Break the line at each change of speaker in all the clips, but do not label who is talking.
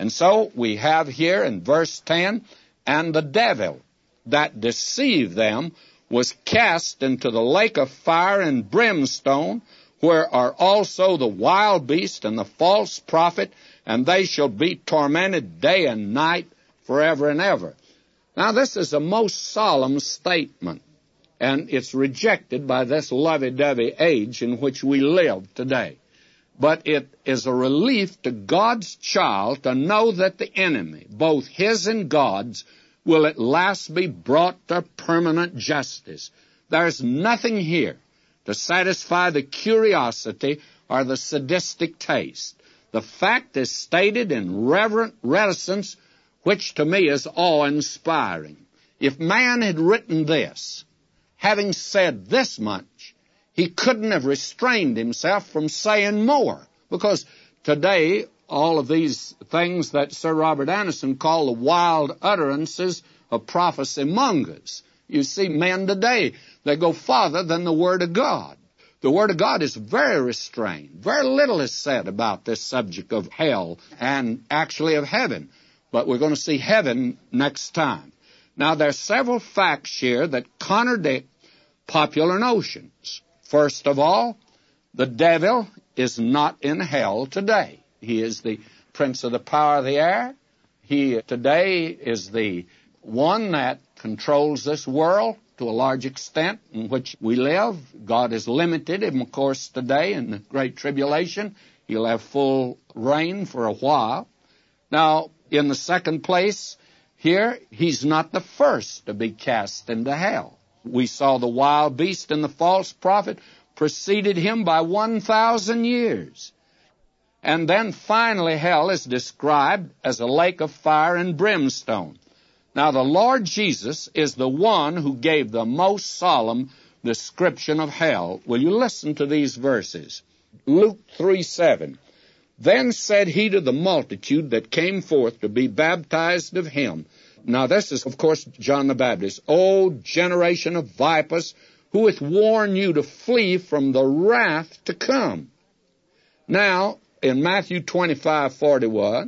And so we have here in verse 10, and the devil that deceived them was cast into the lake of fire and brimstone, where are also the wild beast and the false prophet, and they shall be tormented day and night forever and ever. Now, this is a most solemn statement, and it's rejected by this lovey-dovey age in which we live today. But it is a relief to God's child to know that the enemy, both his and God's, will at last be brought to permanent justice. There's nothing here to satisfy the curiosity or the sadistic taste. The fact is stated in reverent reticence, which to me is awe-inspiring. If man had written this, having said this much, he couldn't have restrained himself from saying more, because today all of these things that Sir Robert Anderson called the wild utterances of prophecy mongers. You see men today, they go farther than the Word of God. The Word of God is very restrained. Very little is said about this subject of hell and actually of heaven. But we're going to see heaven next time. Now, there are several facts here that contradict popular notions. First of all, the devil is not in hell today. He is the prince of the power of the air. He today is the one that controls this world to a large extent in which we live. God has limited him, of course, today in the Great Tribulation. He'll have full reign for a while. Now, in the second place, here, he's not the first to be cast into hell. We saw the wild beast and the false prophet preceded him by 1,000 years. And then finally hell is described as a lake of fire and brimstone. Now the Lord Jesus is the one who gave the most solemn description of hell. Will you listen to these verses? Luke 3:7. Then said he to the multitude that came forth to be baptized of him. Now this is, of course, John the Baptist. O generation of vipers, who hath warned you to flee from the wrath to come? Now, in Matthew 25:41,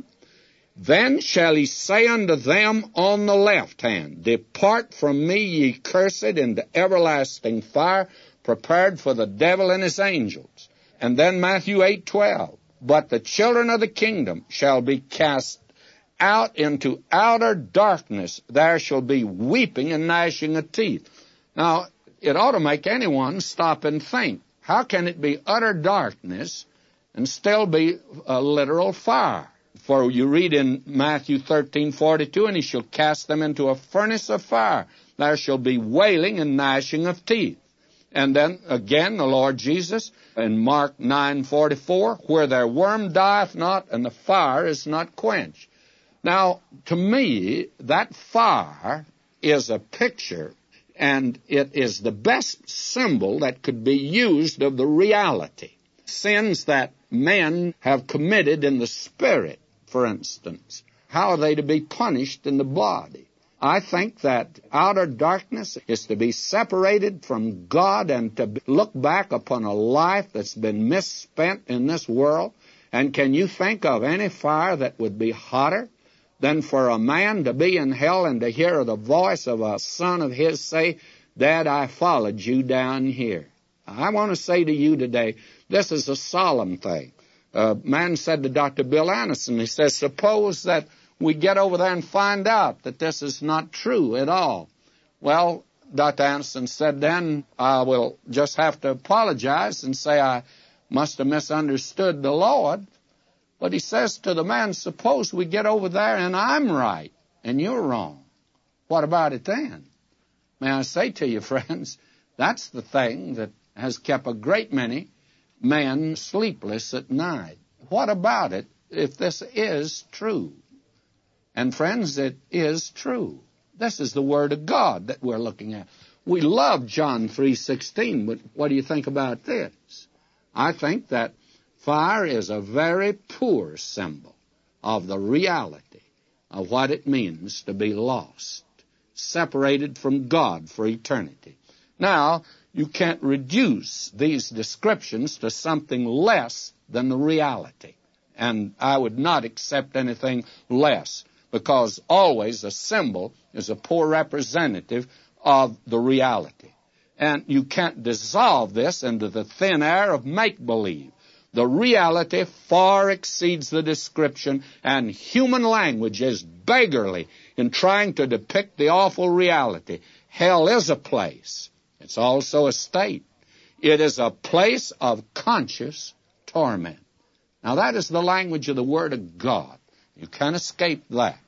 then shall he say unto them on the left hand, Depart from me, ye cursed, into everlasting fire, prepared for the devil and his angels. And then Matthew 8:12, But the children of the kingdom shall be cast out into outer darkness. There shall be weeping and gnashing of teeth. Now, it ought to make anyone stop and think, how can it be utter darkness and still be a literal fire? For you read in Matthew 13:42, and he shall cast them into a furnace of fire. There shall be wailing and gnashing of teeth. And then again the Lord Jesus in Mark 9:44, where their worm dieth not and the fire is not quenched. Now, to me, that fire is a picture, and it is the best symbol that could be used of the reality. Sins that men have committed in the spirit, for instance, how are they to be punished in the body? I think that outer darkness is to be separated from God and to look back upon a life that's been misspent in this world. And can you think of any fire that would be hotter than for a man to be in hell and to hear the voice of a son of his say, Dad, I followed you down here? I want to say to you today, this is a solemn thing. A man said to Dr. Bill Anderson, he says, suppose that we get over there and find out that this is not true at all. Well, Dr. Anderson said, then I will just have to apologize and say I must have misunderstood the Lord. But he says to the man, suppose we get over there and I'm right and you're wrong. What about it then? May I say to you, friends, that's the thing that has kept a great many men sleepless at night. What about it if this is true? And friends, it is true. This is the Word of God that we're looking at. We love John 3:16, but what do you think about this? I think that fire is a very poor symbol of the reality of what it means to be lost, separated from God for eternity. Now, you can't reduce these descriptions to something less than the reality. And I would not accept anything less, because always a symbol is a poor representative of the reality. And you can't dissolve this into the thin air of make-believe. The reality far exceeds the description, and human language is beggarly in trying to depict the awful reality. Hell is a place. It's also a state. It is a place of conscious torment. Now, that is the language of the Word of God. You can't escape that.